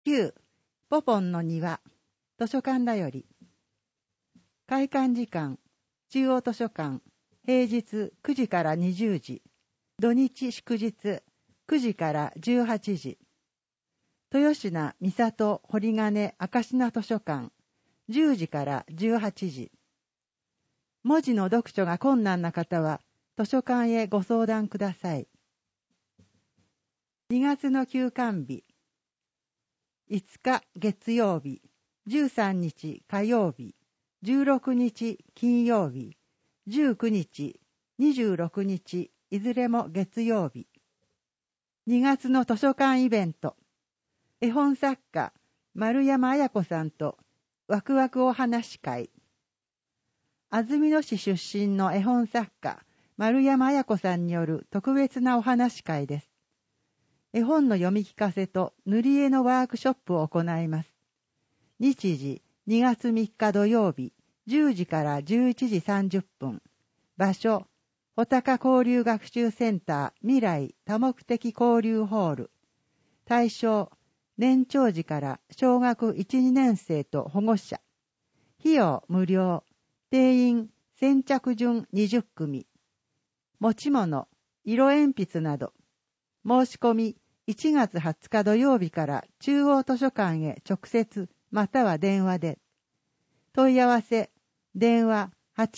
9. ポポンの庭図書館だより。開館時間、中央図書館、平日9時から20時、土日祝日9時から18時。豊品三郷堀金赤品図書館、10時から18時。文字の読書が困難な方は図書館へご相談ください。2月の休館日、5日月曜日、13日火曜日、16日金曜日、19日、26日、いずれも月曜日。2月の図書館イベント、絵本作家丸山綾子さんとワクワクお話会。安曇野市出身の絵本作家丸山綾子さんによる特別なお話会です。絵本の読み聞かせと塗り絵のワークショップを行います。日時2月3日土曜日10時から11時30分。場所穂高交流学習センター未来多目的交流ホール。対象年長児から小学 1,2 年生と保護者。費用無料。定員先着順20組。持ち物色鉛筆など。申し込み1月20日土曜日から中央図書館へ直接または電話で。問い合わせ電話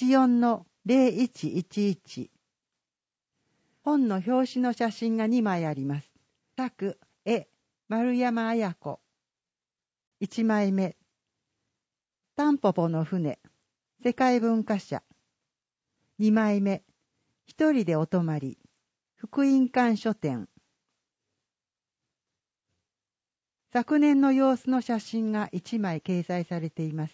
84-0111。本の表紙の写真が2枚あります。作絵丸山綾子。1枚目タンポポの船世界文化社。2枚目一人でお泊まり福音館書店。昨年の様子の写真が1枚掲載されています。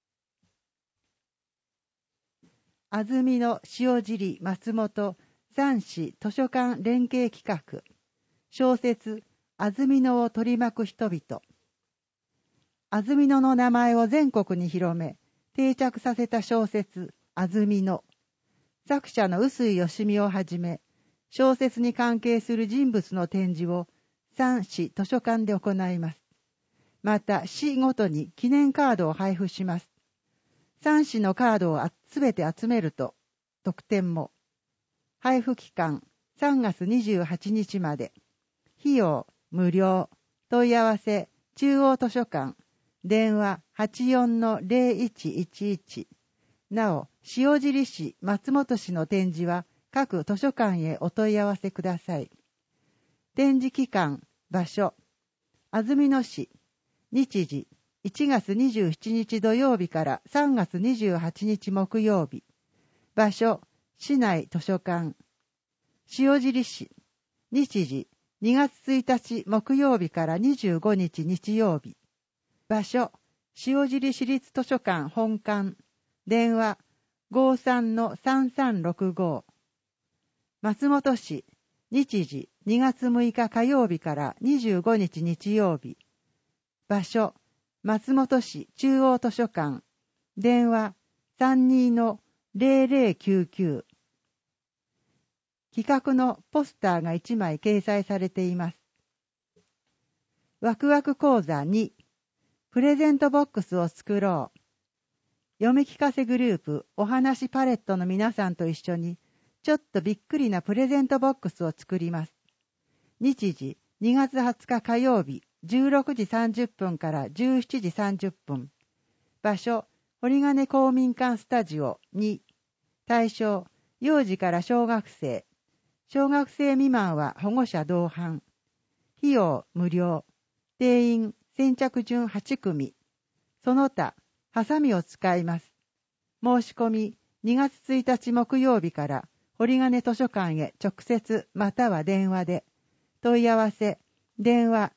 安曇野塩尻松本三市図書館連携企画。小説安曇野を取り巻く人々。安曇野の名前を全国に広め定着させた小説安曇野。作者の臼井義美をはじめ小説に関係する人物の展示を3市図書館で行います。また市ごとに記念カードを配布します。3市のカードをすべて集めると特典も。配布期間3月28日まで。費用無料。問い合わせ中央図書館。電話 84-0111。なお、塩尻市、松本市の展示は各図書館へお問い合わせください。展示期間、場所、安曇野市、日時、1月27日土曜日から3月28日木曜日。場所、市内図書館。塩尻市、日時、2月1日木曜日から25日日曜日。場所、塩尻市立図書館本館。電話、53-3365。松本市、日時、2月6日火曜日から25日日曜日。場所、松本市中央図書館。電話、32-0099。企画のポスターが1枚掲載されています。ワクワク講座2。プレゼントボックスを作ろう。読み聞かせグループお話パレットの皆さんと一緒にちょっとびっくりなプレゼントボックスを作ります。日時2月20日火曜日16時30分から17時30分。場所堀金公民館スタジオ2。対象幼児から小学生。小学生未満は保護者同伴。費用無料。定員先着順8組。その他、ハサミを使います。申し込み2月1日木曜日から堀金図書館へ直接または電話で。問い合わせ、電話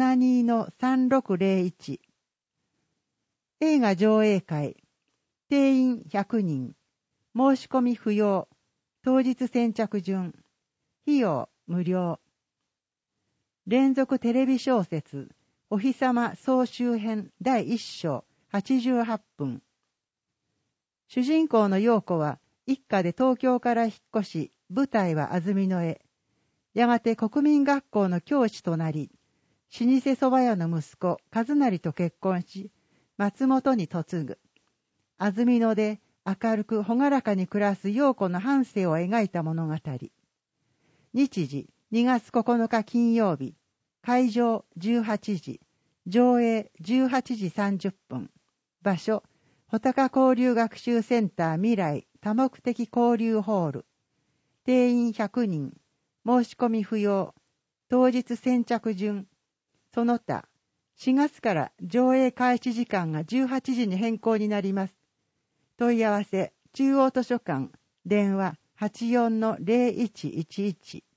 72-3601。映画上映会。定員100人。申し込み不要。当日先着順。費用無料。連続テレビ小説お日様総集編第1章88分。主人公の陽子は一家で東京から引っ越し、舞台は安曇野へ。やがて国民学校の教師となり、 老舗蕎麦屋の息子、和成と結婚し、松本に嫁ぐ。安曇野で明るく朗らかに暮らす陽子の半生を描いた物語。日時、2月9日金曜日。会場18時。上映18時30分。場所、穂高交流学習センター未来多目的交流ホール。定員100人。申し込み不要。当日先着順。その他、4月から上映開始時間が18時に変更になります。問い合わせ、中央図書館、電話84-0111。